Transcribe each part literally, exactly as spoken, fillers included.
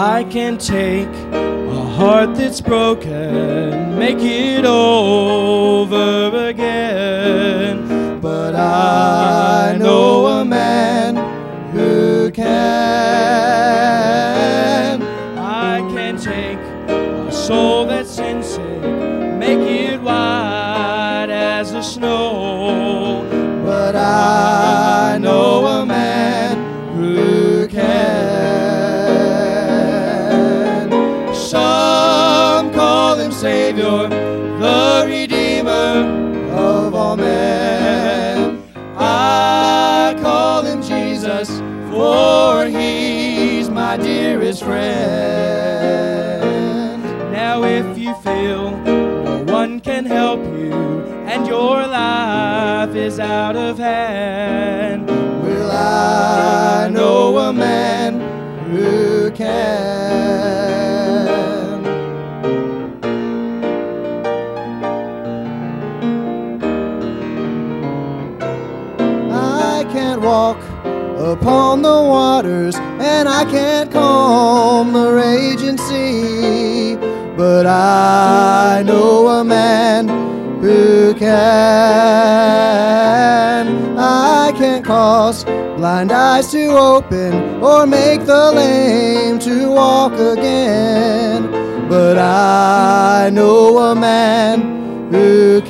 I can take a heart that's broken, make it over again. But I know a man who can. I can take a soul that's sin sick, make it white as the snow. But I know a man who can. Some call him Savior, the Redeemer of all men. I call him Jesus, for he's my dearest friend. Now if you feel no one can help you and your life is out of hand, well, I know a man who can. I can't walk upon the waters, and I can't calm the raging sea, but I know a man who can. I can't cause blind eyes to open or make the lame to walk again, but I know a man who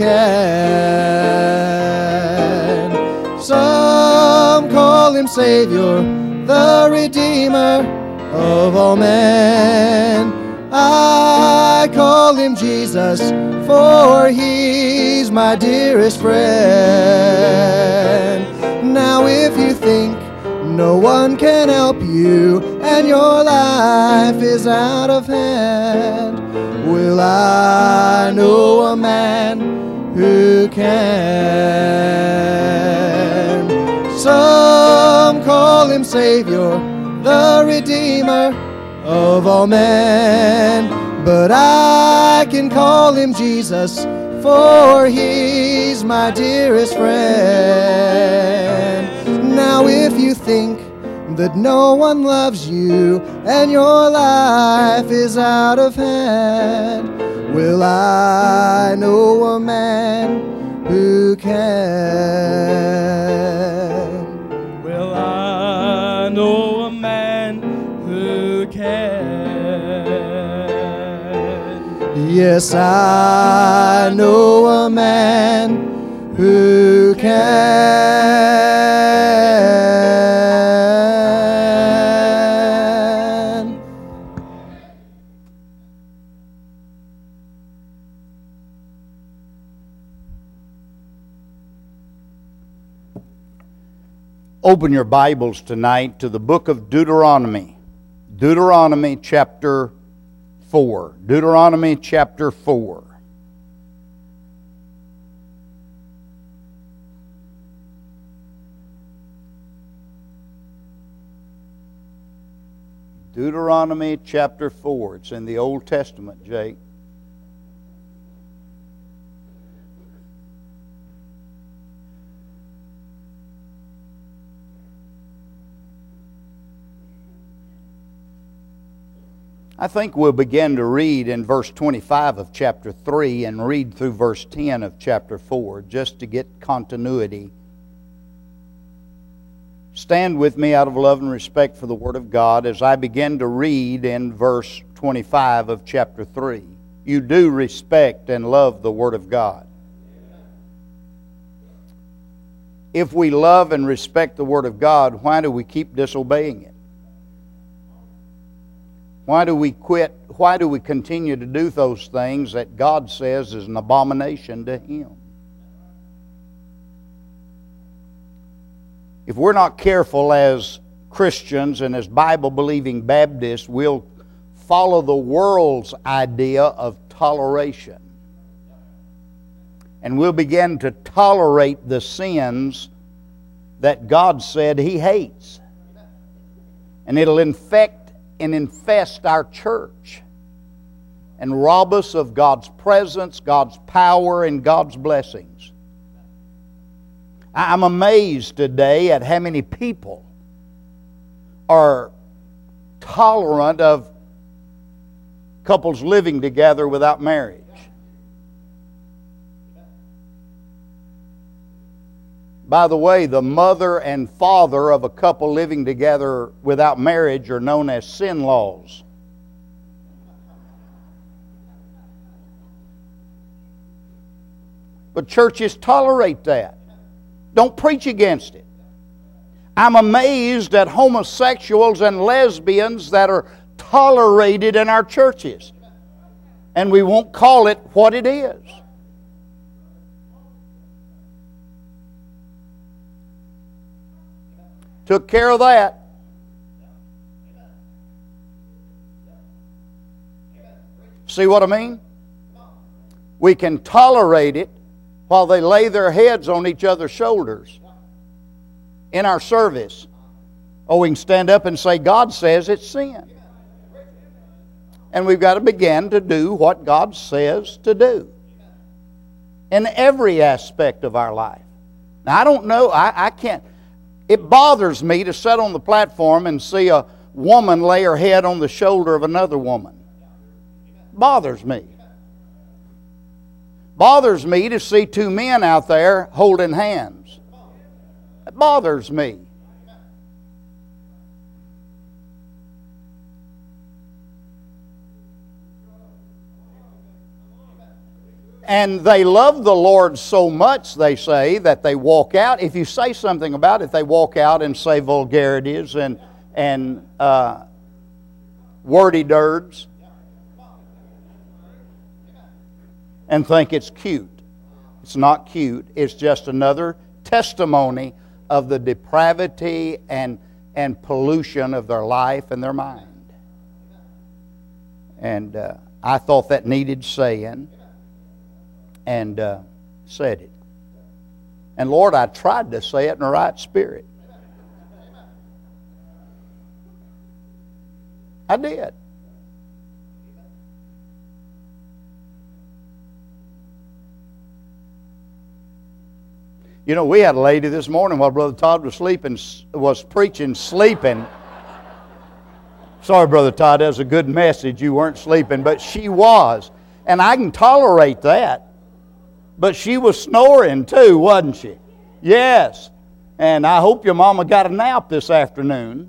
can. Some call him Savior, the Redeemer of all men. I call him Jesus, for he's my dearest friend. Now if you think no one can help you and your life is out of hand, well, I know a man who can. Some call him Savior, the Redeemer of all men, but I can call him Jesus, for he's my dearest friend. Now if you think that no one loves you and your life is out of hand, well, I know a man who can. Well, I know a man who can. Yes, I know a man who can. Open your Bibles tonight to the book of Deuteronomy. Deuteronomy chapter four. Deuteronomy chapter four. Deuteronomy chapter four. It's in the Old Testament, Jake. I think we'll begin to read in verse twenty-five of chapter three and read through verse ten of chapter four, just to get continuity. Stand with me out of love and respect for the Word of God as I begin to read in verse twenty-five of chapter three. You do respect and love the Word of God. If we love and respect the Word of God, why do we keep disobeying it? Why do we quit? Why do we continue to do those things that God says is an abomination to Him? If we're not careful as Christians and as Bible-believing Baptists, we'll follow the world's idea of toleration. And we'll begin to tolerate the sins that God said He hates. And it'll infect and infest our church and rob us of God's presence, God's power, and God's blessings. I'm amazed today at how many people are tolerant of couples living together without marriage. By the way, the mother and father of a couple living together without marriage are known as sin-laws. But churches tolerate that. Don't preach against it. I'm amazed at homosexuals and lesbians that are tolerated in our churches. And we won't call it what it is. Took care of that. See what I mean? We can tolerate it while they lay their heads on each other's shoulders in our service. Oh, we can stand up and say, God says it's sin. And we've got to begin to do what God says to do in every aspect of our life. Now, I don't know, I, I can't, it bothers me to sit on the platform and see a woman lay her head on the shoulder of another woman. Bothers me. Bothers me to see two men out there holding hands. It bothers me. And they love the Lord so much, they say, that they walk out. If you say something about it, they walk out and say vulgarities and, and uh, wordy dirds and think it's cute. It's not cute. It's just another testimony of the depravity and, and pollution of their life and their mind. And uh, I thought that needed saying. And uh, said it. And Lord, I tried to say it in the right spirit. I did. You know, we had a lady this morning while Brother Todd was sleeping, was preaching, sleeping. Sorry, Brother Todd, that was a good message. You weren't sleeping, but she was. And I can tolerate that. But she was snoring too, wasn't she? Yes. And I hope your mama got a nap this afternoon.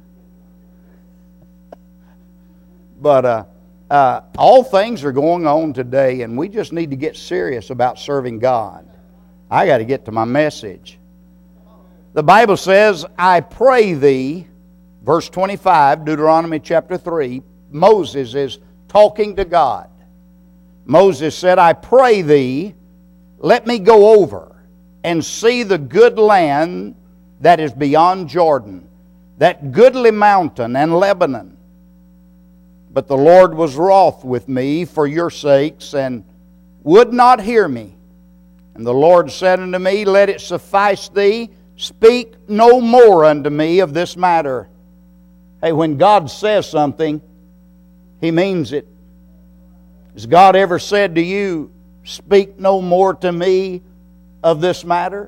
But uh, uh, all things are going on today, and we just need to get serious about serving God. I got to get to my message. The Bible says, I pray thee, verse twenty-five, Deuteronomy chapter three, Moses is talking to God. Moses said, I pray thee, let me go over and see the good land that is beyond Jordan, that goodly mountain and Lebanon. But the Lord was wroth with me for your sakes, and would not hear me. And the Lord said unto me, let it suffice thee, speak no more unto me of this matter. Hey, when God says something, He means it. Has God ever said to you, speak no more to me of this matter?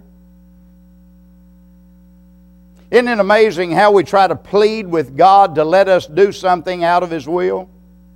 Isn't it amazing how we try to plead with God to let us do something out of His will?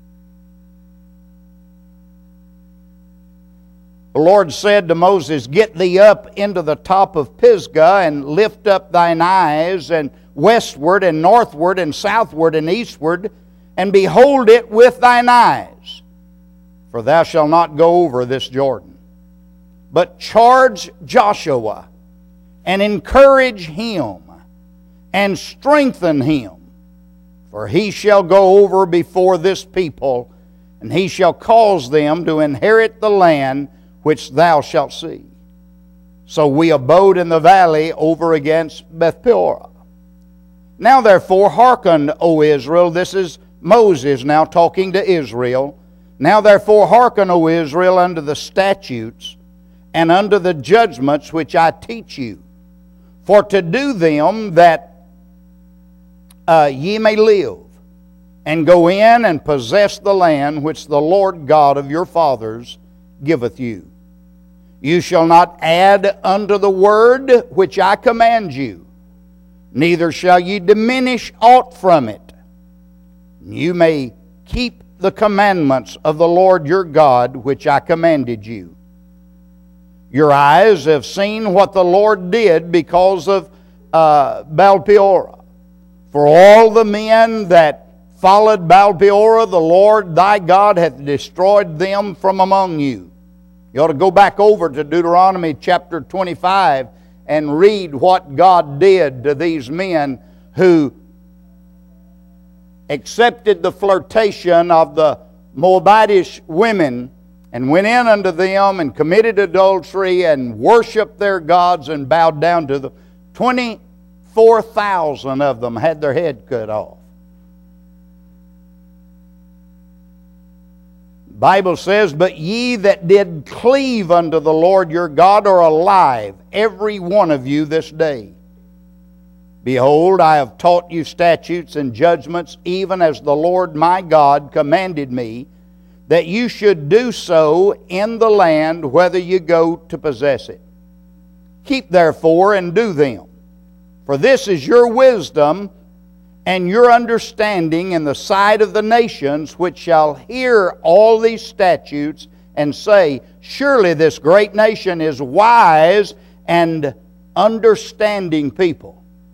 The Lord said to Moses, get thee up into the top of Pisgah and lift up thine eyes and westward and northward and southward and eastward, and behold it with thine eyes. For thou shalt not go over this Jordan. But charge Joshua, and encourage him, and strengthen him. For he shall go over before this people, and he shall cause them to inherit the land which thou shalt see. So we abode in the valley over against Beth-peor. Now therefore hearken, O Israel. This is Moses now talking to Israel. Now therefore hearken, O Israel, unto the statutes and unto the judgments which I teach you, for to do them that uh, ye may live, and go in and possess the land which the Lord God of your fathers giveth you. You shall not add unto the word which I command you, neither shall ye diminish aught from it. You may keep the commandments of the Lord your God, which I commanded you. Your eyes have seen what the Lord did because of uh, Baal-peor. For all the men that followed Baal-peor, the Lord thy God hath destroyed them from among you. You ought to go back over to Deuteronomy chapter twenty-five and read what God did to these men who accepted the flirtation of the Moabitish women and went in unto them and committed adultery and worshiped their gods and bowed down to them. twenty-four thousand of them had their head cut off. The Bible says, but ye that did cleave unto the Lord your God are alive, every one of you this day. Behold, I have taught you statutes and judgments, even as the Lord my God commanded me, that you should do so in the land whether you go to possess it. Keep therefore and do them, for this is your wisdom and your understanding in the sight of the nations, which shall hear all these statutes and say, surely this great nation is wise and understanding people.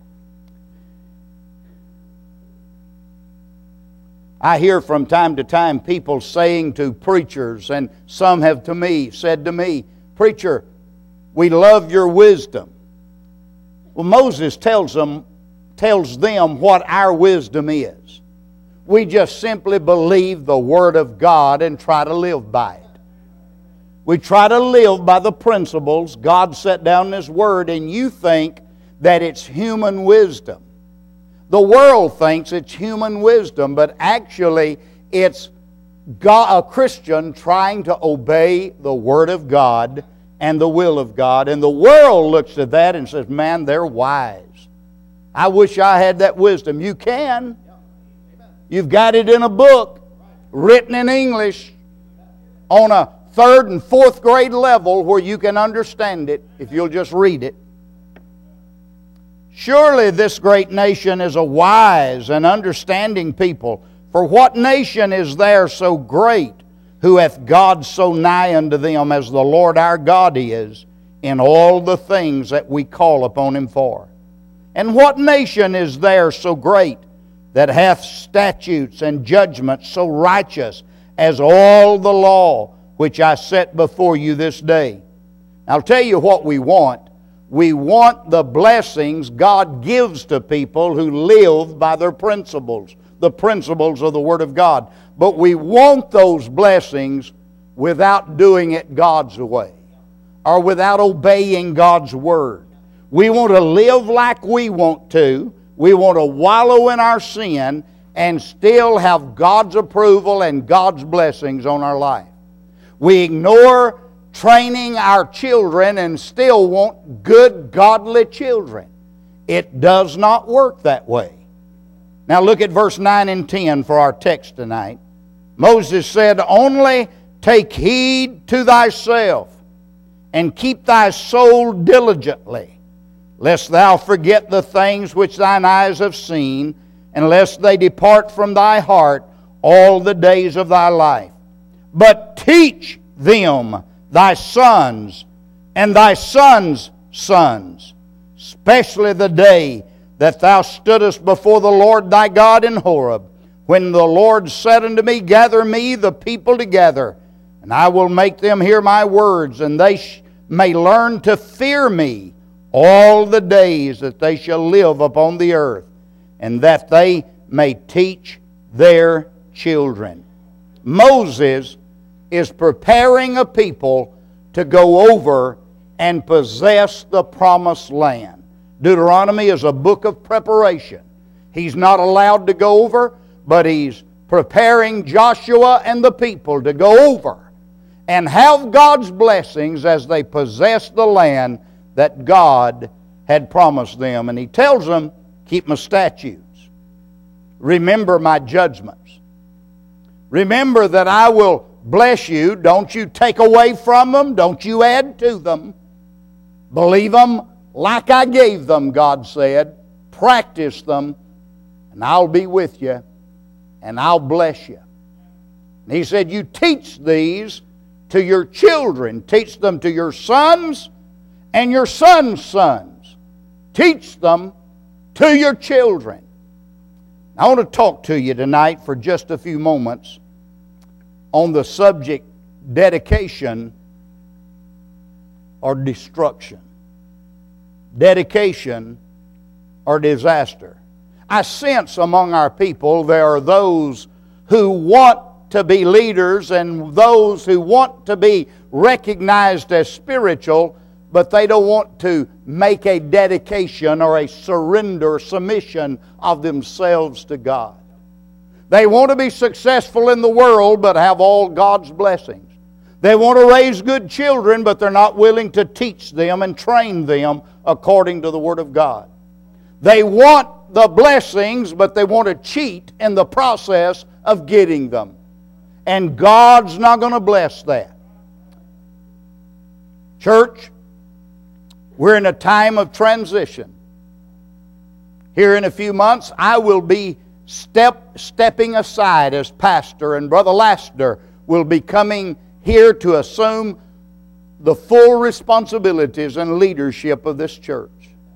I hear from time to time people saying to preachers, and some have to me said to me, preacher, we love your wisdom. Well, Moses tells them, tells them what our wisdom is. We just simply believe the Word of God and try to live by it. We try to live by the principles God set down in His Word, and you think that it's human wisdom. The world thinks it's human wisdom, but actually it's God, a Christian trying to obey the Word of God and the will of God. And the world looks at that and says, man, they're wise. I wish I had that wisdom. You can. You've got it in a book, written in English, on a third and fourth grade level where you can understand it if you'll just read it. Surely this great nation is a wise and understanding people. For what nation is there so great, who hath God so nigh unto them as the Lord our God is, in all the things that we call upon Him for? And what nation is there so great, that hath statutes and judgments so righteous as all the law which I set before you this day? I'll tell you what we want. We want the blessings God gives to people who live by their principles, the principles of the Word of God. But we want those blessings without doing it God's way, or without obeying God's Word. We want to live like we want to. We want to wallow in our sin and still have God's approval and God's blessings on our life. We ignore training our children and still want good, godly children. It does not work that way. Now look at verse nine and ten for our text tonight. Moses said, only take heed to thyself and keep thy soul diligently, lest thou forget the things which thine eyes have seen, and lest they depart from thy heart all the days of thy life. But teach them thy sons and thy sons' sons, especially the day that thou stoodest before the Lord thy God in Horeb, when the Lord said unto me, gather me the people together, and I will make them hear my words, and they sh- may learn to fear me all the days that they shall live upon the earth, and that they may teach their children. Moses is preparing a people to go over and possess the promised land. Deuteronomy is a book of preparation. He's not allowed to go over, but he's preparing Joshua and the people to go over and have God's blessings as they possess the land that God had promised them. And he tells them, keep my statutes. Remember my judgments. Remember that I will bless you. Don't you take away from them. Don't you add to them. Believe them like I gave them, God said. Practice them, and I'll be with you, and I'll bless you. And He said, you teach these to your children. Teach them to your sons and your sons' sons. Teach them to your children. I want to talk to you tonight for just a few moments on the subject dedication or destruction. Dedication or disaster. I sense among our people there are those who want to be leaders and those who want to be recognized as spiritual, but they don't want to make a dedication or a surrender, submission of themselves to God. They want to be successful in the world, but have all God's blessings. They want to raise good children, but they're not willing to teach them and train them according to the Word of God. They want the blessings, but they want to cheat in the process of getting them. And God's not going to bless that. Church, we're in a time of transition. Here in a few months, I will be step, stepping aside as pastor, and Brother Laster will be coming here to assume the full responsibilities and leadership of this church.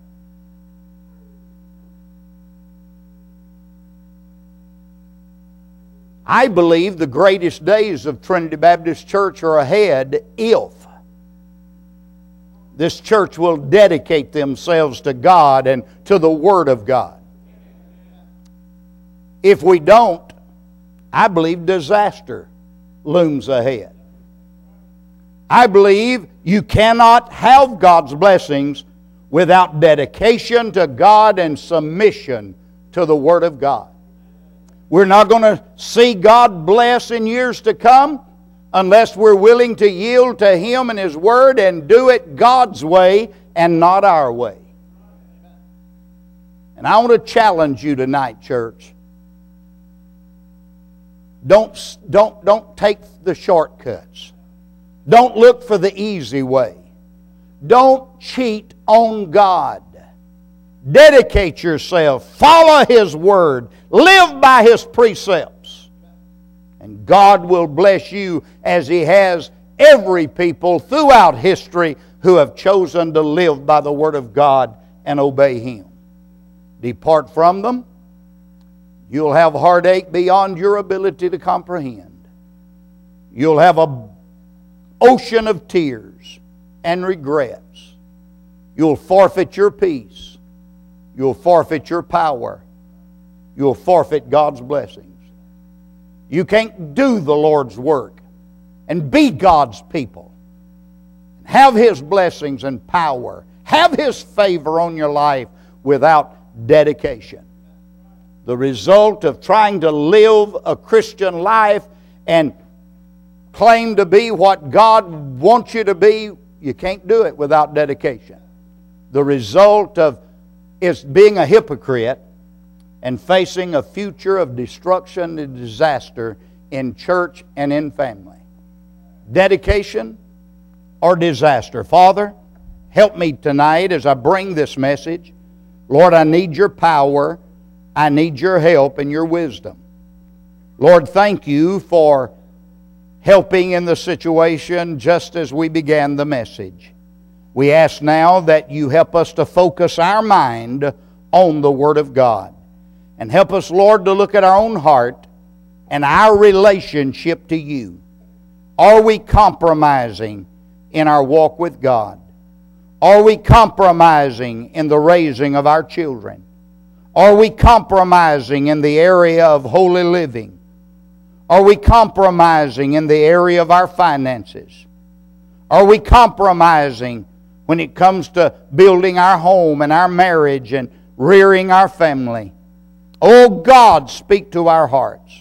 I believe the greatest days of Trinity Baptist Church are ahead if this church will dedicate themselves to God and to the Word of God. If we don't, I believe disaster looms ahead. I believe you cannot have God's blessings without dedication to God and submission to the Word of God. We're not going to see God bless in years to come unless we're willing to yield to Him and His Word and do it God's way and not our way. And I want to challenge you tonight, church. Don't, don't, don't take the shortcuts. Don't look for the easy way. Don't cheat on God. Dedicate yourself. Follow His Word. Live by His precepts. And God will bless you as He has every people throughout history who have chosen to live by the Word of God and obey Him. Depart from them. You'll have heartache beyond your ability to comprehend. You'll have an ocean of tears and regrets. You'll forfeit your peace. You'll forfeit your power. You'll forfeit God's blessings. You can't do the Lord's work and be God's people. Have His blessings and power. Have His favor on your life without dedication. The result of trying to live a Christian life and claim to be what God wants you to be, you can't do it without dedication. The result of is being a hypocrite and facing a future of destruction and disaster in church and in family. Dedication or disaster. Father, help me tonight as I bring this message. Lord, I need your power. I need your help and your wisdom. Lord, thank you for helping in the situation just as we began the message. We ask now that you help us to focus our mind on the Word of God. And help us, Lord, to look at our own heart and our relationship to you. Are we compromising in our walk with God? Are we compromising in the raising of our children? Are we compromising in the area of holy living? Are we compromising in the area of our finances? Are we compromising when it comes to building our home and our marriage and rearing our family? Oh God, speak to our hearts.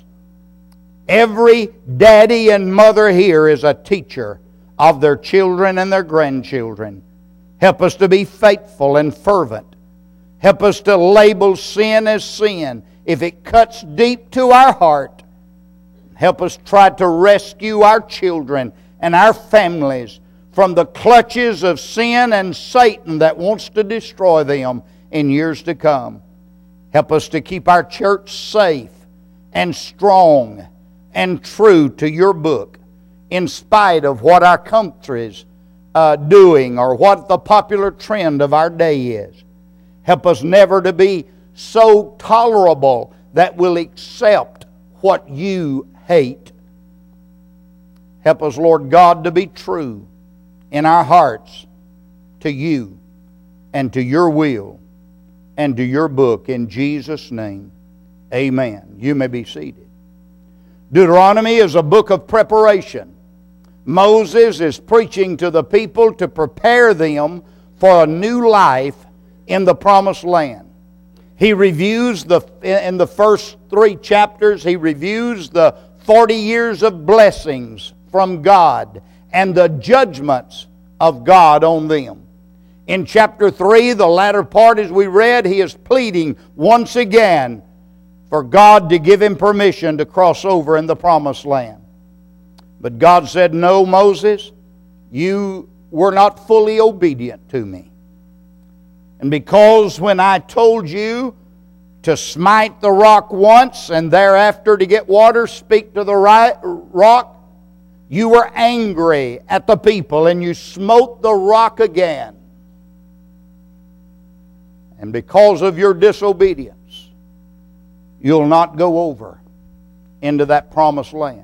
Every daddy and mother here is a teacher of their children and their grandchildren. Help us to be faithful and fervent. Help us to label sin as sin if it cuts deep to our heart. Help us try to rescue our children and our families from the clutches of sin and Satan that wants to destroy them in years to come. Help us to keep our church safe and strong and true to your book, in spite of what our country's uh, doing or what the popular trend of our day is. Help us never to be so tolerable that we'll accept what you hate. Help us, Lord God, to be true in our hearts to you and to your will and to your book. In Jesus' name, amen. You may be seated. Deuteronomy is a book of preparation. Moses is preaching to the people to prepare them for a new life in the promised land. He reviews the, in the first three chapters, he reviews the forty years of blessings from God and the judgments of God on them. In chapter three, the latter part as we read, he is pleading once again for God to give him permission to cross over in the promised land. But God said, no, Moses, you were not fully obedient to me. And because when I told you to smite the rock once and thereafter to get water, speak to the rock, you were angry at the people and you smote the rock again. And because of your disobedience, you'll not go over into that promised land.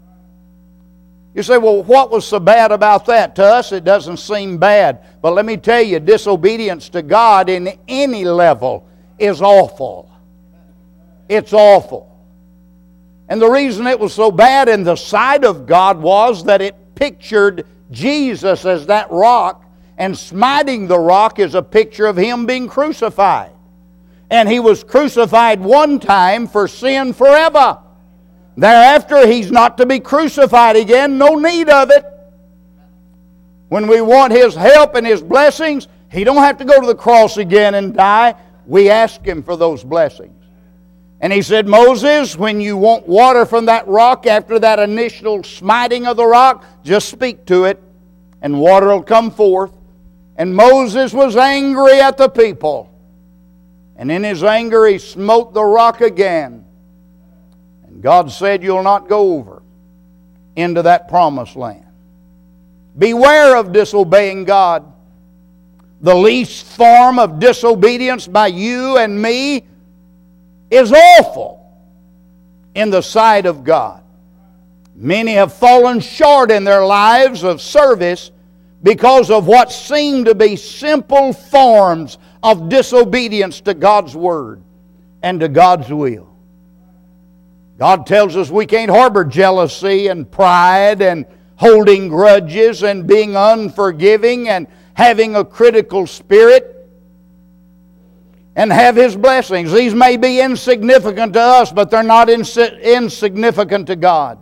You say, well, what was so bad about that? To us, it doesn't seem bad. But let me tell you, disobedience to God in any level is awful. It's awful. And the reason it was so bad in the sight of God was that it pictured Jesus as that rock, and smiting the rock is a picture of Him being crucified. And He was crucified one time for sin forever. Thereafter, He's not to be crucified again. No need of it. When we want His help and His blessings, He don't have to go to the cross again and die. We ask Him for those blessings. And He said, Moses, when you want water from that rock after that initial smiting of the rock, just speak to it and water will come forth. And Moses was angry at the people. And in his anger, he smote the rock again. God said, you'll not go over into that promised land. Beware of disobeying God. The least form of disobedience by you and me is awful in the sight of God. Many have fallen short in their lives of service because of what seem to be simple forms of disobedience to God's Word and to God's will. God tells us we can't harbor jealousy and pride and holding grudges and being unforgiving and having a critical spirit and have His blessings. These may be insignificant to us, but they're not ins- insignificant to God.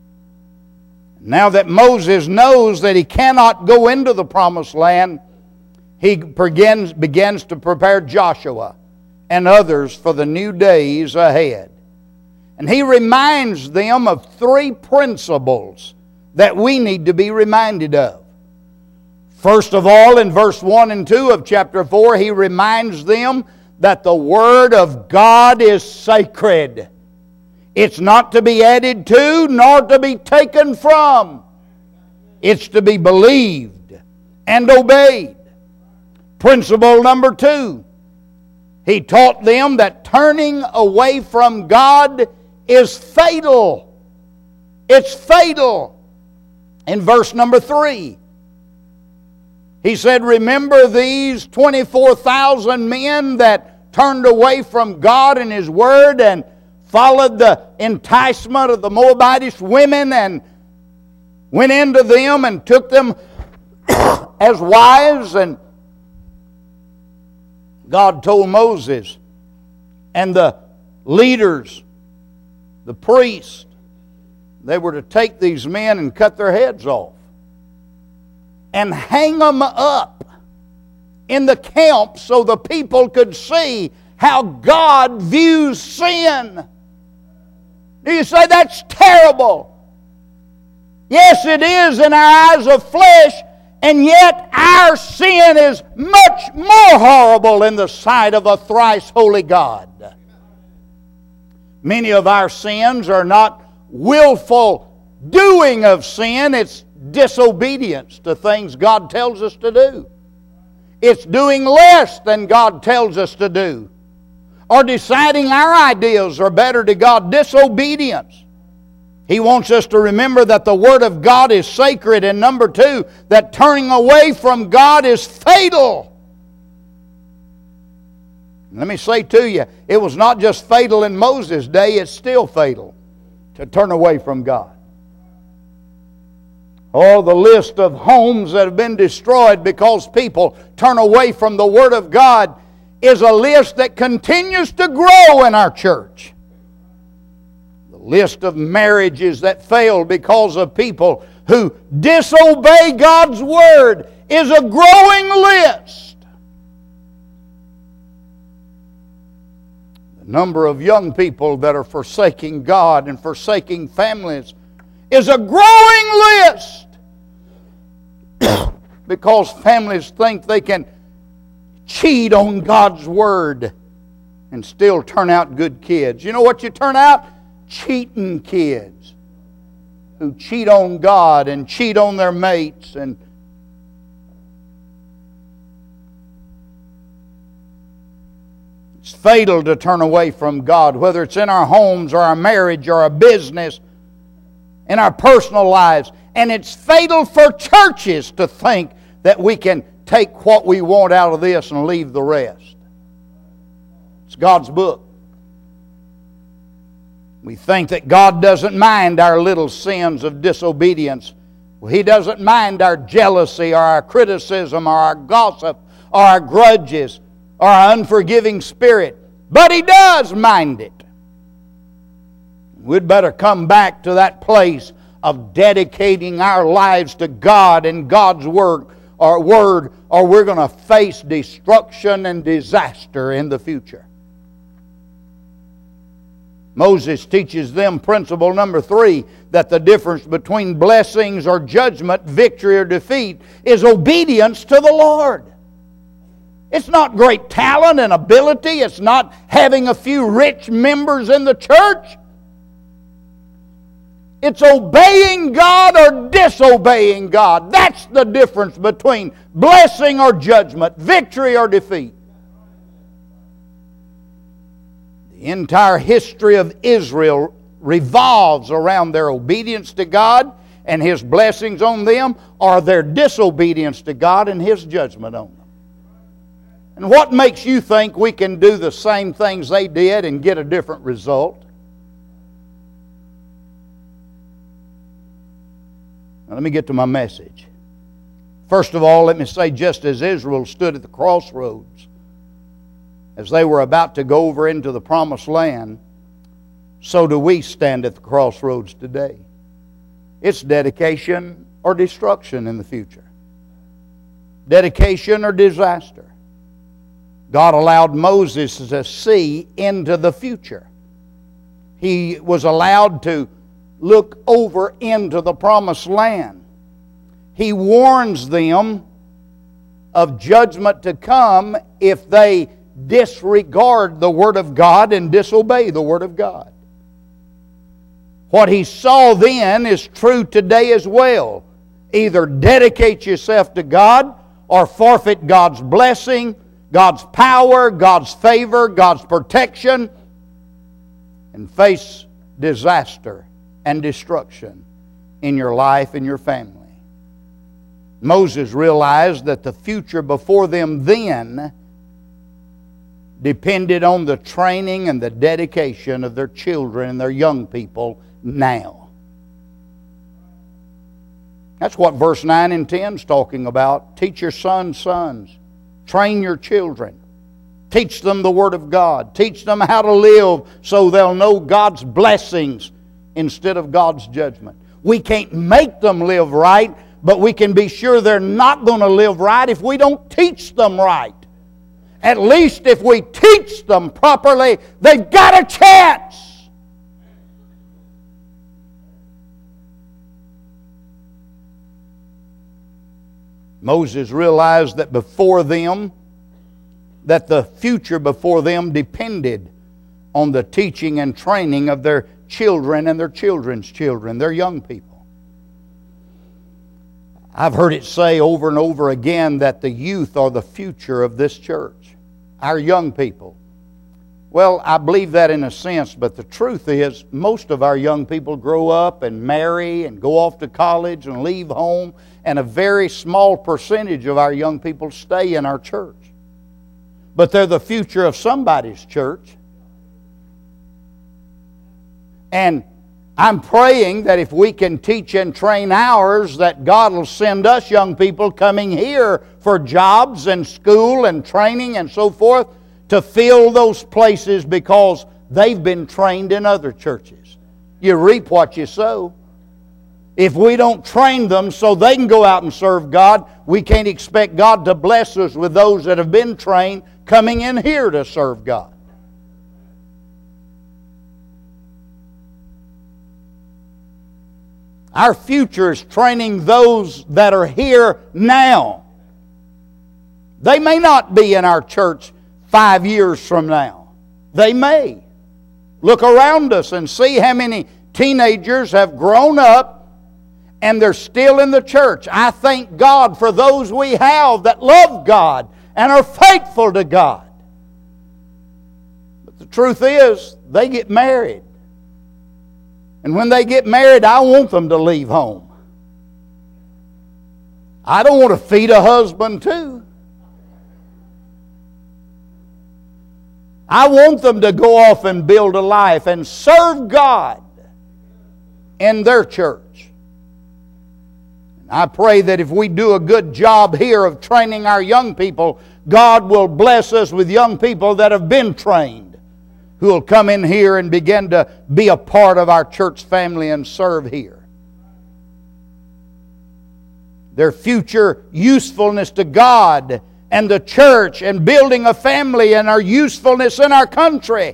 Now that Moses knows that he cannot go into the promised land, he begins, begins to prepare Joshua and others for the new days ahead. And he reminds them of three principles that we need to be reminded of. First of all, in verse one and two of chapter four, he reminds them that the Word of God is sacred. It's not to be added to, nor to be taken from. It's to be believed and obeyed. Principle number two, he taught them that turning away from God is fatal. It's fatal. In verse number three, he said, remember these twenty-four thousand men that turned away from God and His Word and followed the enticement of the Moabitish women and went into them and took them as wives. And God told Moses and the leaders, the priests, they were to take these men and cut their heads off and hang them up in the camp so the people could see how God views sin. Do you say that's terrible? Yes, it is in our eyes of flesh, and yet our sin is much more horrible in the sight of a thrice holy God. Many of our sins are not willful doing of sin. It's disobedience to things God tells us to do. It's doing less than God tells us to do. Or deciding our ideas are better to God. Disobedience. He wants us to remember that the Word of God is sacred. And number two, that turning away from God is fatal. Let me say to you, it was not just fatal in Moses' day, it's still fatal to turn away from God. Oh, the list of homes that have been destroyed because people turn away from the Word of God is a list that continues to grow in our church. The list of marriages that fail because of people who disobey God's Word is a growing list. The number of young people that are forsaking God and forsaking families is a growing list. Because families think they can cheat on God's Word and still turn out good kids. You know what you turn out? Cheating kids who cheat on God and cheat on their mates. And it's fatal to turn away from God, whether it's in our homes or our marriage or our business, in our personal lives. And it's fatal for churches to think that we can take what we want out of this and leave the rest. It's God's book. We think that God doesn't mind our little sins of disobedience. Well, He doesn't mind our jealousy or our criticism or our gossip or our grudges or our unforgiving spirit. But He does mind it. We'd better come back to that place of dedicating our lives to God and God's work or word, or we're going to face destruction and disaster in the future. Moses teaches them principle number three, that the difference between blessings or judgment, victory or defeat, is obedience to the Lord. It's not great talent and ability. It's not having a few rich members in the church. It's obeying God or disobeying God. That's the difference between blessing or judgment, victory or defeat. The entire history of Israel revolves around their obedience to God and His blessings on them, or their disobedience to God and His judgment on them. And what makes you think we can do the same things they did and get a different result? Now, let me get to my message. First of all, let me say, just as Israel stood at the crossroads as they were about to go over into the promised land, so do we stand at the crossroads today. It's dedication or destruction in the future. Dedication or disaster. God allowed Moses to see into the future. He was allowed to look over into the promised land. He warns them of judgment to come if they disregard the Word of God and disobey the Word of God. What he saw then is true today as well. Either dedicate yourself to God or forfeit God's blessing, God's power, God's favor, God's protection, and face disaster and destruction in your life and your family. Moses realized that the future before them then depended on the training and the dedication of their children and their young people now. That's what verse nine and ten is talking about. Teach your sons sons. Train your children. Teach them the Word of God. Teach them how to live so they'll know God's blessings instead of God's judgment. We can't make them live right, but we can be sure they're not going to live right if we don't teach them right. At least if we teach them properly, they've got a chance. Moses realized that before them, that the future before them depended on the teaching and training of their children and their children's children, their young people. I've heard it say over and over again that the youth are the future of this church, our young people. Well, I believe that in a sense, but the truth is most of our young people grow up and marry and go off to college and leave home, and a very small percentage of our young people stay in our church. But they're the future of somebody's church. And I'm praying that if we can teach and train ours, that God will send us young people coming here for jobs and school and training and so forth to fill those places because they've been trained in other churches. You reap what you sow. If we don't train them so they can go out and serve God, we can't expect God to bless us with those that have been trained coming in here to serve God. Our future is training those that are here now. They may not be in our church five years from now. They may. Look around us and see how many teenagers have grown up and they're still in the church. I thank God for those we have that love God and are faithful to God. But the truth is, they get married. And when they get married, I want them to leave home. I don't want to feed a husband too. I want them to go off and build a life and serve God in their church. I pray that if we do a good job here of training our young people, God will bless us with young people that have been trained, who will come in here and begin to be a part of our church family and serve here. Their future usefulness to God and the church and building a family and our usefulness in our country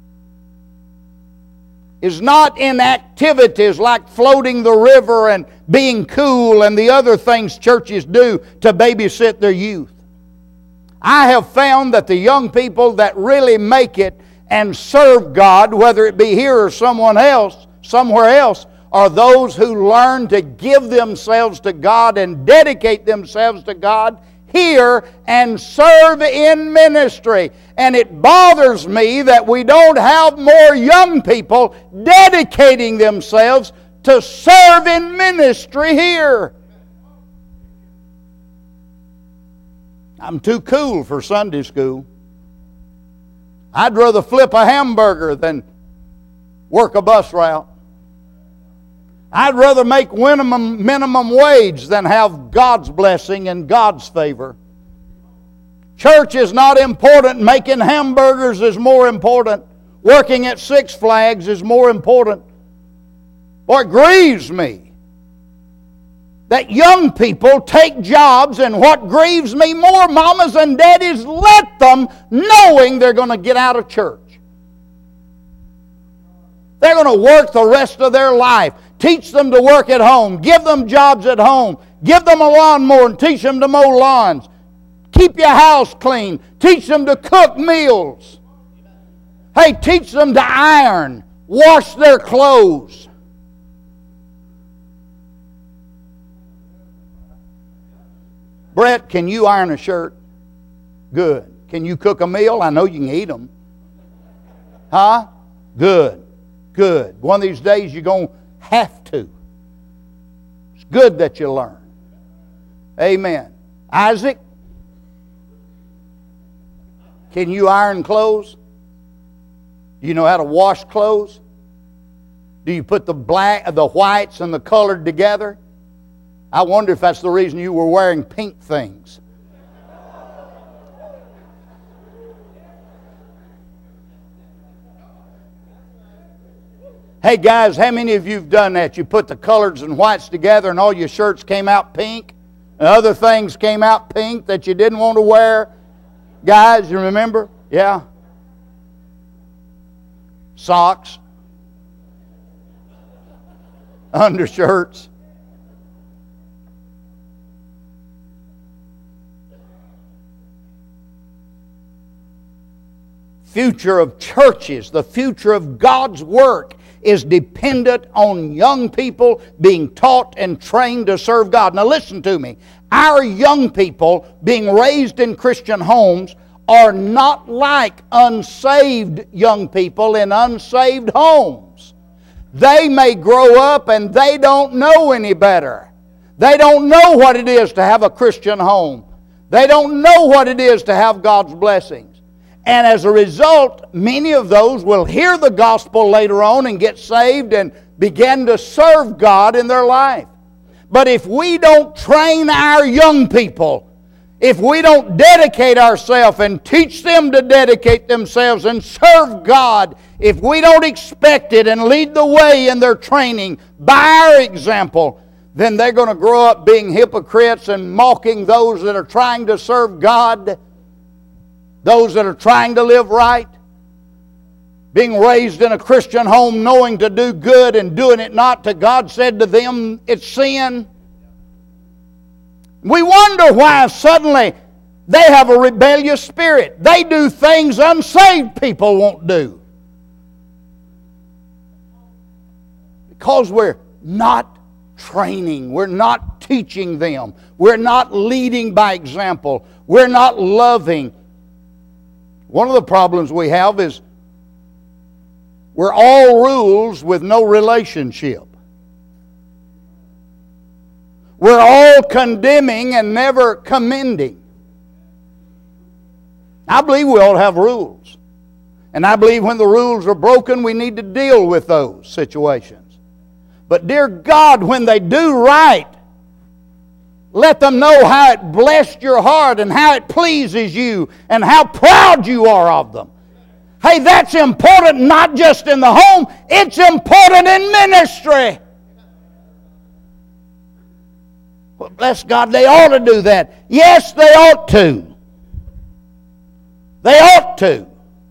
is not in activities like floating the river and being cool and the other things churches do to babysit their youth. I have found that the young people that really make it and serve God, whether it be here or someone else, somewhere else, are those who learn to give themselves to God and dedicate themselves to God here and serve in ministry. And it bothers me that we don't have more young people dedicating themselves to serve in ministry here. I'm too cool for Sunday school. I'd rather flip a hamburger than work a bus route. I'd rather make minimum, minimum wage than have God's blessing and God's favor. Church is not important. Making hamburgers is more important. Working at Six Flags is more important. Boy, it grieves me that young people take jobs, and what grieves me more, mamas and daddies let them, knowing they're going to get out of church. They're going to work the rest of their life. Teach them to work at home. Give them jobs at home. Give them a lawnmower and teach them to mow lawns. Keep your house clean. Teach them to cook meals. Hey, teach them to iron. Wash their clothes. Brett, can you iron a shirt? Good. Can you cook a meal? I know you can eat them. Huh? Good. Good. One of these days you're going to have to. It's good that you learn. Amen. Isaac, can you iron clothes? Do you know how to wash clothes? Do you put the black, the whites and the colored together? I wonder if that's the reason you were wearing pink things. Hey guys, how many of you have done that? You put the colors and whites together and all your shirts came out pink and other things came out pink that you didn't want to wear? Guys, you remember? Yeah. Socks. Undershirts. Future of churches, the future of God's work is dependent on young people being taught and trained to serve God. Now listen to me. Our young people being raised in Christian homes are not like unsaved young people in unsaved homes. They may grow up and they don't know any better. They don't know what it is to have a Christian home. They don't know what it is to have God's blessings. And as a result, many of those will hear the gospel later on and get saved and begin to serve God in their life. But if we don't train our young people, if we don't dedicate ourselves and teach them to dedicate themselves and serve God, if we don't expect it and lead the way in their training by our example, then they're going to grow up being hypocrites and mocking those that are trying to serve God, those that are trying to live right, being raised in a Christian home knowing to do good and doing it not to God said to them it's sin. We wonder why suddenly they have a rebellious spirit. They do things unsaved people won't do. Because we're not training. We're not teaching them. We're not leading by example. We're not loving. One of the problems we have is we're all rules with no relationship. We're all condemning and never commending. I believe we all have rules. And I believe when the rules are broken, we need to deal with those situations. But dear God, when they do right, let them know how it blessed your heart and how it pleases you and how proud you are of them. Hey, that's important not just in the home, it's important in ministry. Well, bless God, they ought to do that. Yes, they ought to. They ought to.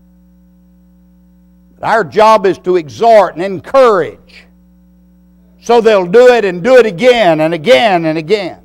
But our job is to exhort and encourage, so they'll do it and do it again and again and again.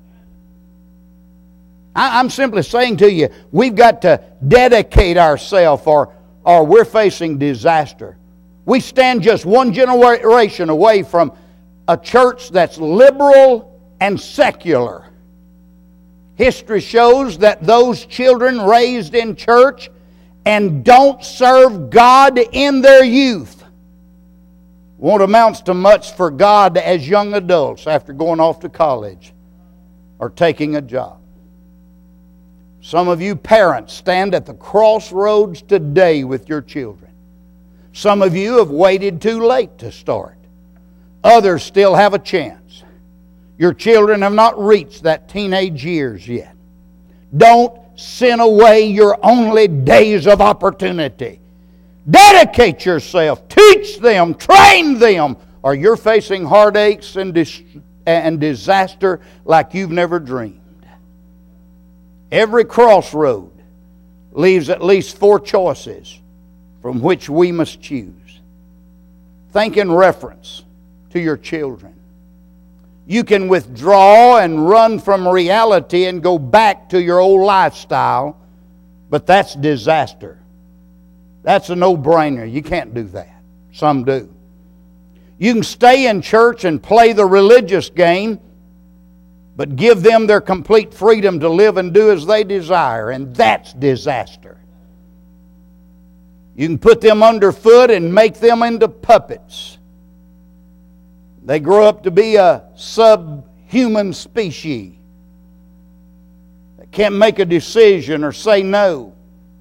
I'm simply saying to you, we've got to dedicate ourselves or, or we're facing disaster. We stand just one generation away from a church that's liberal and secular. History shows that those children raised in church and don't serve God in their youth won't amount to much for God as young adults after going off to college or taking a job. Some of you parents stand at the crossroads today with your children. Some of you have waited too late to start. Others still have a chance. Your children have not reached that teenage years yet. Don't sin away your only days of opportunity. Dedicate yourself. Teach them. Train them. Or you're facing heartaches and, dis- and disaster like you've never dreamed. Every crossroad leaves at least four choices from which we must choose. Think in reference to your children. You can withdraw and run from reality and go back to your old lifestyle, but that's disaster. That's a no-brainer. You can't do that. Some do. You can stay in church and play the religious game, but give them their complete freedom to live and do as they desire, and that's disaster. You can put them underfoot and make them into puppets. They grow up to be a subhuman species that can't make a decision or say no.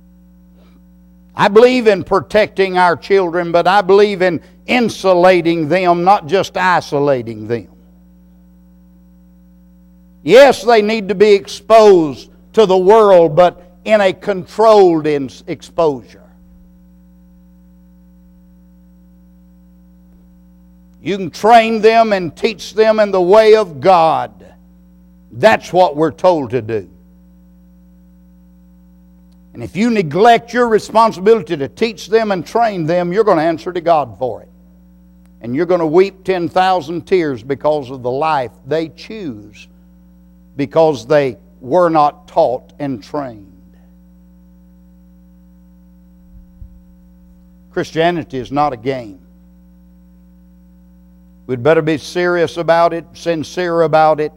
I believe in protecting our children, but I believe in insulating them, not just isolating them. Yes, they need to be exposed to the world, but in a controlled exposure. You can train them and teach them in the way of God. That's what we're told to do. And if you neglect your responsibility to teach them and train them, you're going to answer to God for it. And you're going to weep ten thousand tears because of the life they choose, because they were not taught and trained. Christianity is not a game. We'd better be serious about it, sincere about it.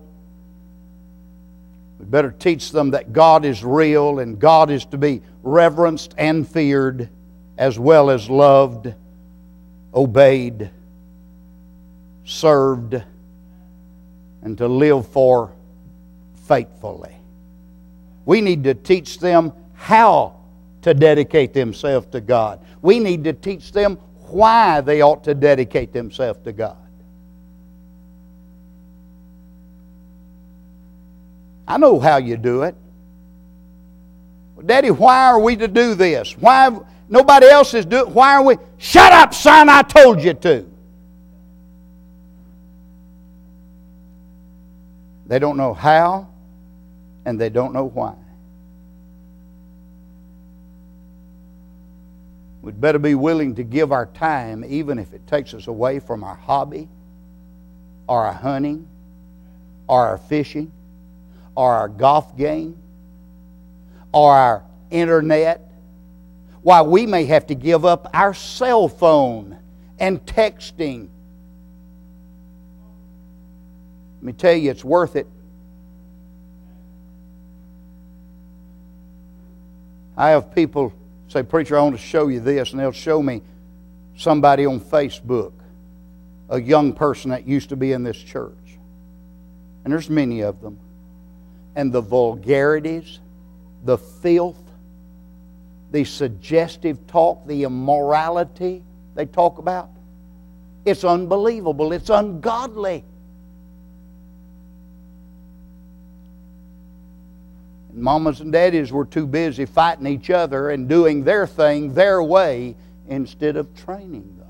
We'd better teach them that God is real and God is to be reverenced and feared, as well as loved, obeyed, served, and to live for faithfully. We need to teach them how to dedicate themselves to God. We need to teach them why they ought to dedicate themselves to God. I know how you do it. Well, Daddy, why are we to do this? Why nobody else is doing it? Why are we? Shut up, son, I told you to. They don't know how, and they don't know why. We'd better be willing to give our time, even if it takes us away from our hobby, or our hunting, or our fishing, or our golf game, or our internet. Why, we may have to give up our cell phone and texting. Let me tell you, it's worth it. I have people say, "Preacher, I want to show you this," and they'll show me somebody on Facebook, a young person that used to be in this church. And there's many of them. And the vulgarities, the filth, the suggestive talk, the immorality they talk about, it's unbelievable. It's ungodly. And mamas and daddies were too busy fighting each other and doing their thing their way instead of training them.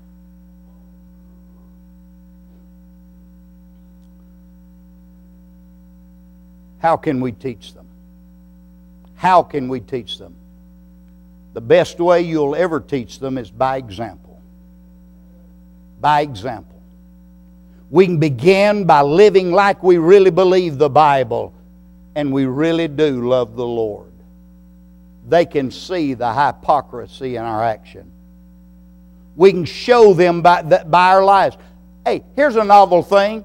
How can we teach them? How can we teach them? The best way you'll ever teach them is by example. By example. We can begin by living like we really believe the Bible and we really do love the Lord. They can see the hypocrisy in our action. We can show them by, by our lives. Hey, here's a novel thing.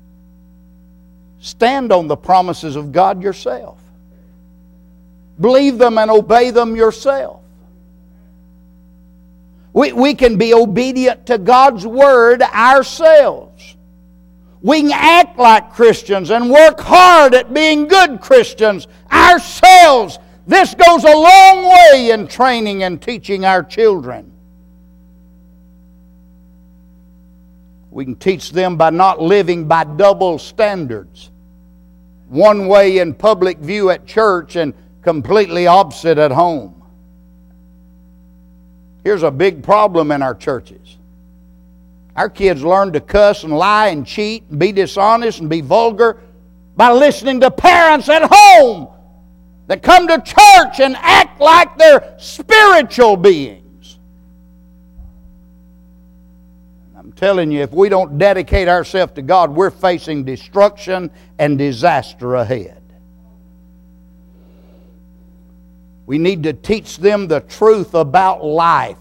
Stand on the promises of God yourself. Believe them and obey them yourself. We, we can be obedient to God's Word ourselves. We can act like Christians and work hard at being good Christians ourselves. This goes a long way in training and teaching our children. We can teach them by not living by double standards. One way in public view at church and completely opposite at home. Here's a big problem in our churches. Our kids learn to cuss and lie and cheat and be dishonest and be vulgar by listening to parents at home that come to church and act like they're spiritual beings. I'm telling you, if we don't dedicate ourselves to God, we're facing destruction and disaster ahead. We need to teach them the truth about life.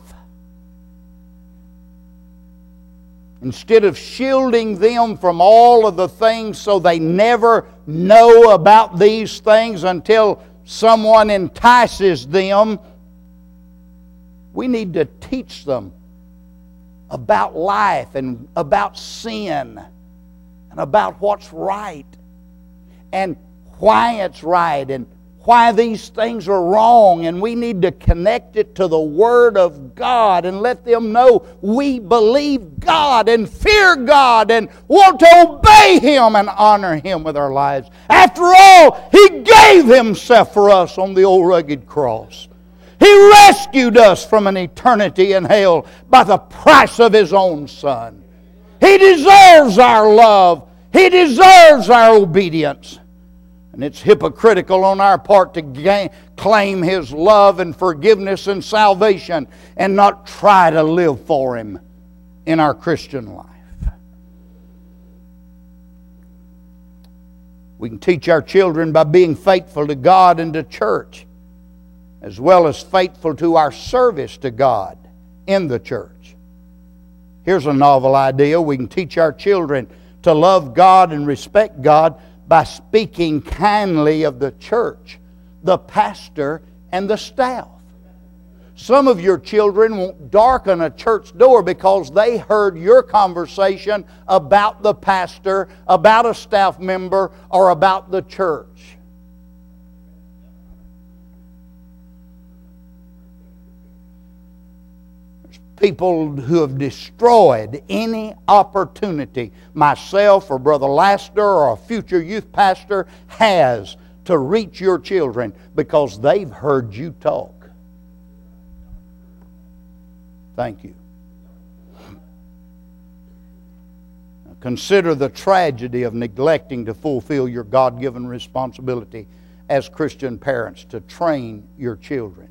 Instead of shielding them from all of the things so they never know about these things until someone entices them, we need to teach them about life and about sin and about what's right and why it's right and why these things are wrong. And we need to connect it to the Word of God and let them know we believe God and fear God and want to obey Him and honor Him with our lives. After all, He gave Himself for us on the old rugged cross. He rescued us from an eternity in hell by the price of His own Son. He deserves our love. He deserves our obedience. And it's hypocritical on our part to gain, claim His love and forgiveness and salvation and not try to live for Him in our Christian life. We can teach our children by being faithful to God and to church, as well as faithful to our service to God in the church. Here's a novel idea. We can teach our children to love God and respect God by speaking kindly of the church, the pastor, and the staff. Some of your children won't darken a church door because they heard your conversation about the pastor, about a staff member, or about the church. There's people who have destroyed any opportunity myself or Brother Laster or a future youth pastor has to reach your children because they've heard you talk. Thank you. Now consider the tragedy of neglecting to fulfill your God-given responsibility as Christian parents to train your children.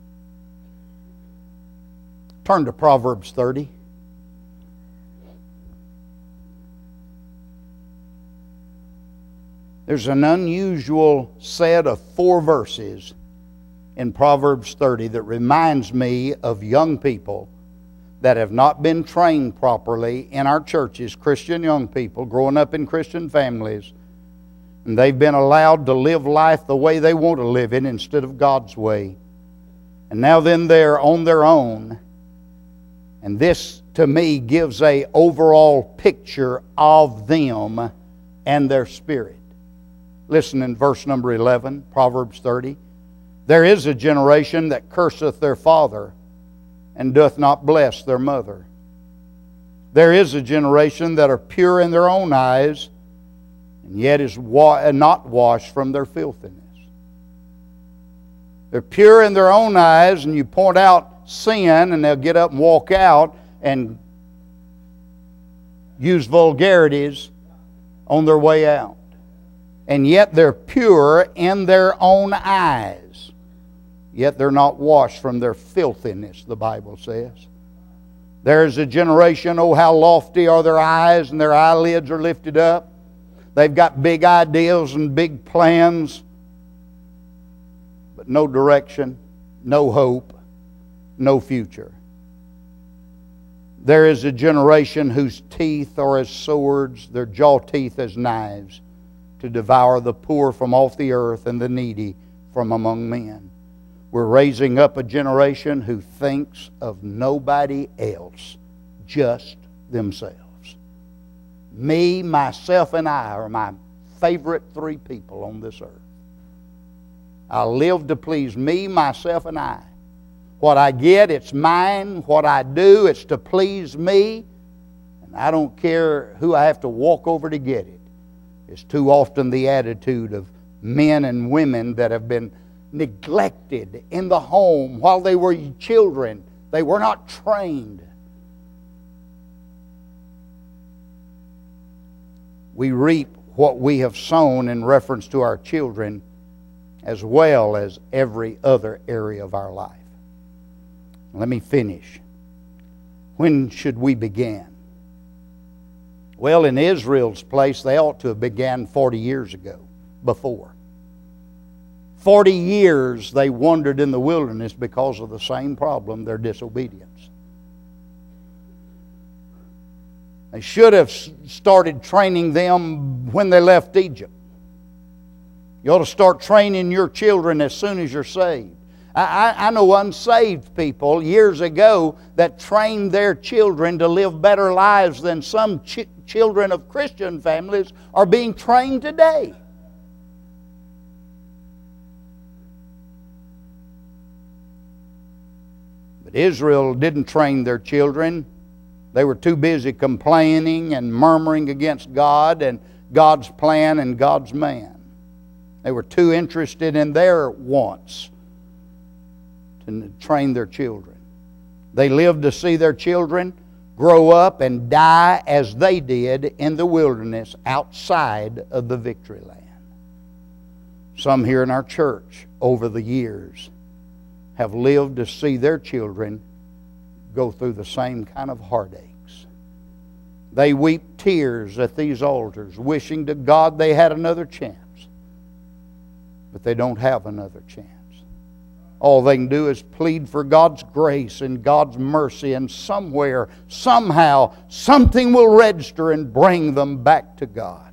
Turn to Proverbs thirty. There's an unusual set of four verses in Proverbs thirty that reminds me of young people that have not been trained properly in our churches, Christian young people growing up in Christian families, and they've been allowed to live life the way they want to live it instead of God's way. And now then they're on their own, and this to me gives a overall picture of them and their spirit. Listen in verse number eleven, Proverbs thirty. There is a generation that curseth their father, and doth not bless their mother. There is a generation that are pure in their own eyes, and yet is wa- not washed from their filthiness. They're pure in their own eyes, and you point out sin, and they'll get up and walk out and use vulgarities on their way out. And yet they're pure in their own eyes. Yet they're not washed from their filthiness, the Bible says. There is a generation, oh how lofty are their eyes, and their eyelids are lifted up. They've got big ideas and big plans, but no direction, no hope, no future. There is a generation whose teeth are as swords, their jaw teeth as knives, to devour the poor from off the earth and the needy from among men. We're raising up a generation who thinks of nobody else, just themselves. Me, myself, and I are my favorite three people on this earth. I live to please me, myself, and I. What I get, it's mine. What I do, it's to please me. And I don't care who I have to walk over to get it. It's too often the attitude of men and women that have been neglected in the home while they were children. They were not trained. We reap what we have sown in reference to our children as well as every other area of our life. Let me finish. When should we begin? Well, in Israel's place, they ought to have began forty years ago, before. Forty years they wandered in the wilderness because of the same problem, their disobedience. They should have started training them when they left Egypt. You ought to start training your children as soon as you're saved. I, I, I know unsaved people years ago that trained their children to live better lives than some ch- children of Christian families are being trained today. But Israel didn't train their children. They were too busy complaining and murmuring against God and God's plan and God's man. They were too interested in their wants to train their children. They lived to see their children grow up and die as they did in the wilderness outside of the victory land. Some here in our church over the years have lived to see their children go through the same kind of heartaches. They weep tears at these altars, wishing to God they had another chance. But they don't have another chance. All they can do is plead for God's grace and God's mercy, and somewhere, somehow, something will register and bring them back to God.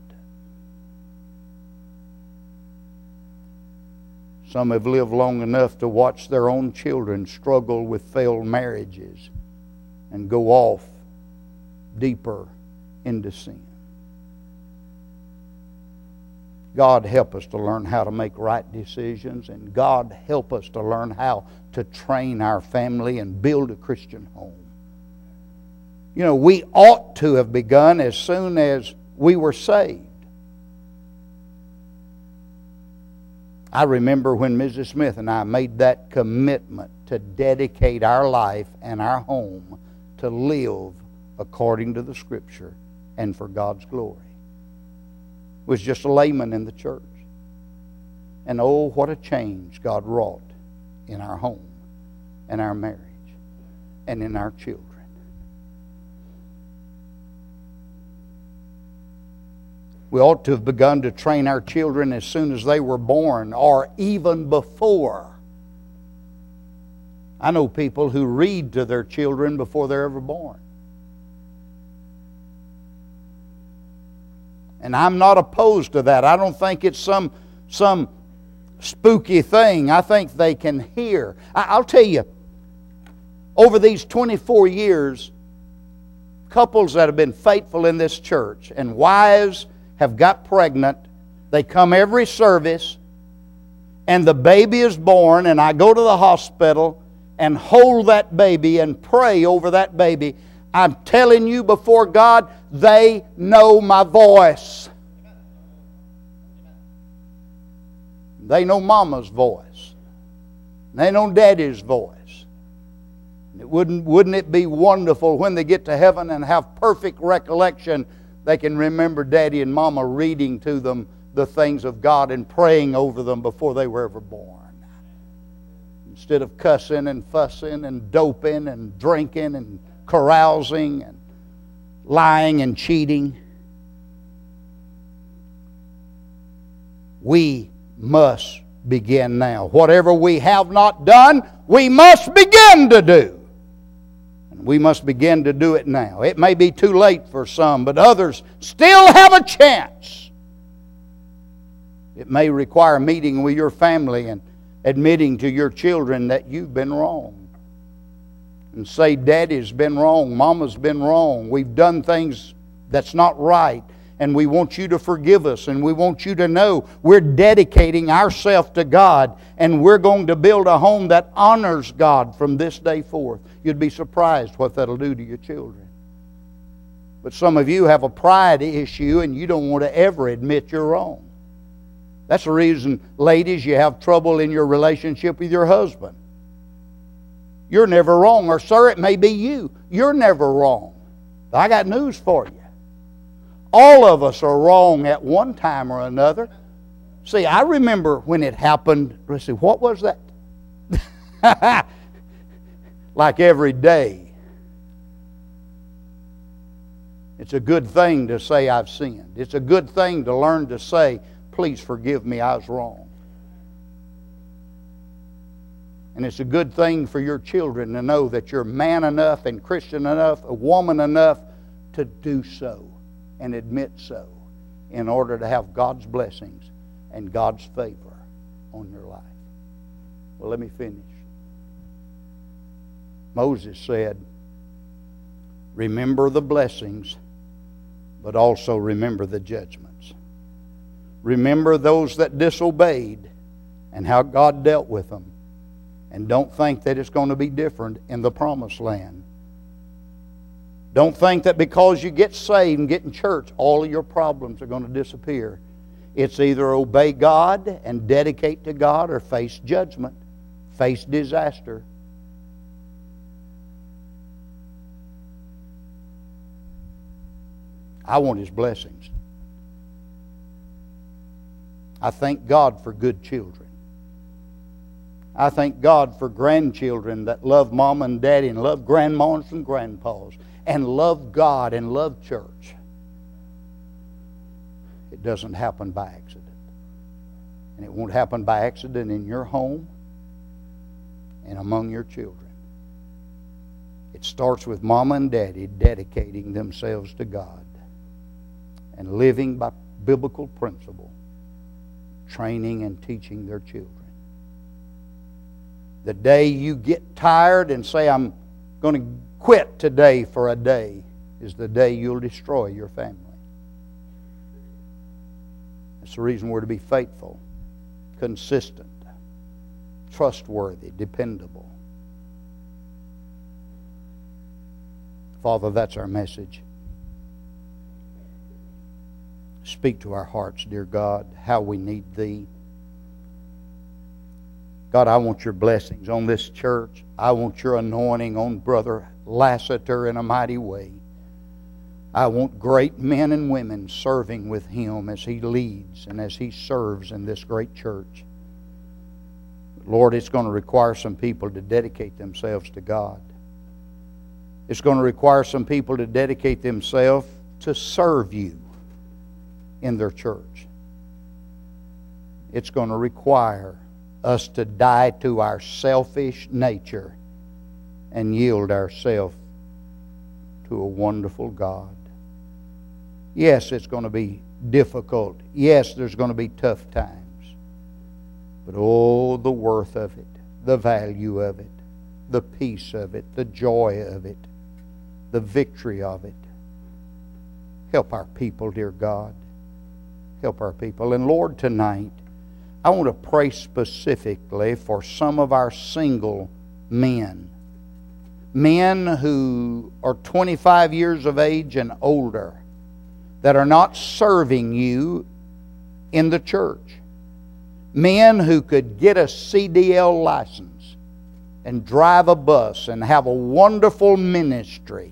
Some have lived long enough to watch their own children struggle with failed marriages and go off deeper into sin. God help us to learn how to make right decisions, and God help us to learn how to train our family and build a Christian home. You know, we ought to have begun as soon as we were saved. I remember when Missus Smith and I made that commitment to dedicate our life and our home to live according to the Scripture and for God's glory. Was just a layman in the church. And oh, what a change God wrought in our home and our marriage and in our children. We ought to have begun to train our children as soon as they were born, or even before. I know people who read to their children before they're ever born. And I'm not opposed to that. I don't think it's some, some spooky thing. I think they can hear. I, I'll tell you, over these twenty-four years, couples that have been faithful in this church and wives have got pregnant, they come every service, and the baby is born, and I go to the hospital and hold that baby and pray over that baby. I'm telling you before God, they know my voice. They know Mama's voice. They know Daddy's voice. It wouldn't, wouldn't it be wonderful when they get to heaven and have perfect recollection, they can remember Daddy and Mama reading to them the things of God and praying over them before they were ever born. Instead of cussing and fussing and doping and drinking and carousing and lying and cheating. We must begin now. Whatever we have not done, we must begin to do. And we must begin to do it now. It may be too late for some, but others still have a chance. It may require meeting with your family and admitting to your children that you've been wrong. And say, Daddy's been wrong, Mama's been wrong, we've done things that's not right, and we want you to forgive us, and we want you to know we're dedicating ourselves to God, and we're going to build a home that honors God from this day forth. You'd be surprised what that'll do to your children. But some of you have a pride issue, and you don't want to ever admit you're wrong. That's the reason, ladies, you have trouble in your relationship with your husband. You're never wrong. Or, sir, it may be you. You're never wrong. But I got news for you. All of us are wrong at one time or another. See, I remember when it happened. Let's see, what was that? Like every day. It's a good thing to say I've sinned. It's a good thing to learn to say, please forgive me, I was wrong. And it's a good thing for your children to know that you're man enough and Christian enough, a woman enough to do so and admit so in order to have God's blessings and God's favor on your life. Well, let me finish. Moses said, remember the blessings, but also remember the judgments. Remember those that disobeyed and how God dealt with them. And don't think that it's going to be different in the promised land. Don't think that because you get saved and get in church, all of your problems are going to disappear. It's either obey God and dedicate to God, or face judgment, face disaster. I want His blessings. I thank God for good children. I thank God for grandchildren that love Mom and Daddy and love grandmas and grandpas and love God and love church. It doesn't happen by accident. And it won't happen by accident in your home. and among your children. It starts with mama and daddy dedicating themselves to God and living by biblical principle, training and teaching their children. The day you get tired and say, I'm going to quit today for a day, is the day you'll destroy your family. That's the reason we're to be faithful, consistent, trustworthy, dependable. Father, that's our message. Speak to our hearts, dear God, how we need Thee. God, I want your blessings on this church. I want your anointing on Brother Lassiter in a mighty way. I want great men and women serving with him as he leads and as he serves in this great church. Lord, it's going to require some people to dedicate themselves to God. It's going to require some people to dedicate themselves to serve you in their church. It's going to require us to die to our selfish nature and yield ourselves to a wonderful God. Yes, it's going to be difficult. Yes, there's going to be tough times. But oh, the worth of it, the value of it, the peace of it, the joy of it, the victory of it. Help our people, dear God. Help our people. And Lord, tonight, I want to pray specifically for some of our single men. Men who are twenty-five years of age and older that are not serving you in the church. Men who could get a C D L license and drive a bus and have a wonderful ministry.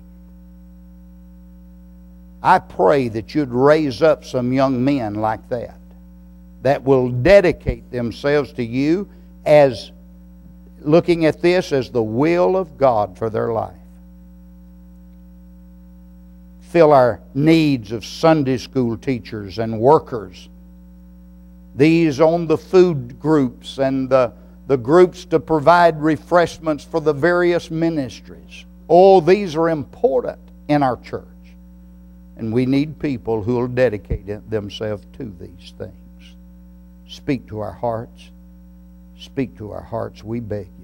I pray that you'd raise up some young men like that, that will dedicate themselves to you as looking at this as the will of God for their life. Fill our needs of Sunday school teachers and workers. These on the food groups and the, the groups to provide refreshments for the various ministries. Oh, these are important in our church. And we need people who will dedicate themselves to these things. Speak to our hearts. Speak to our hearts, we beg you.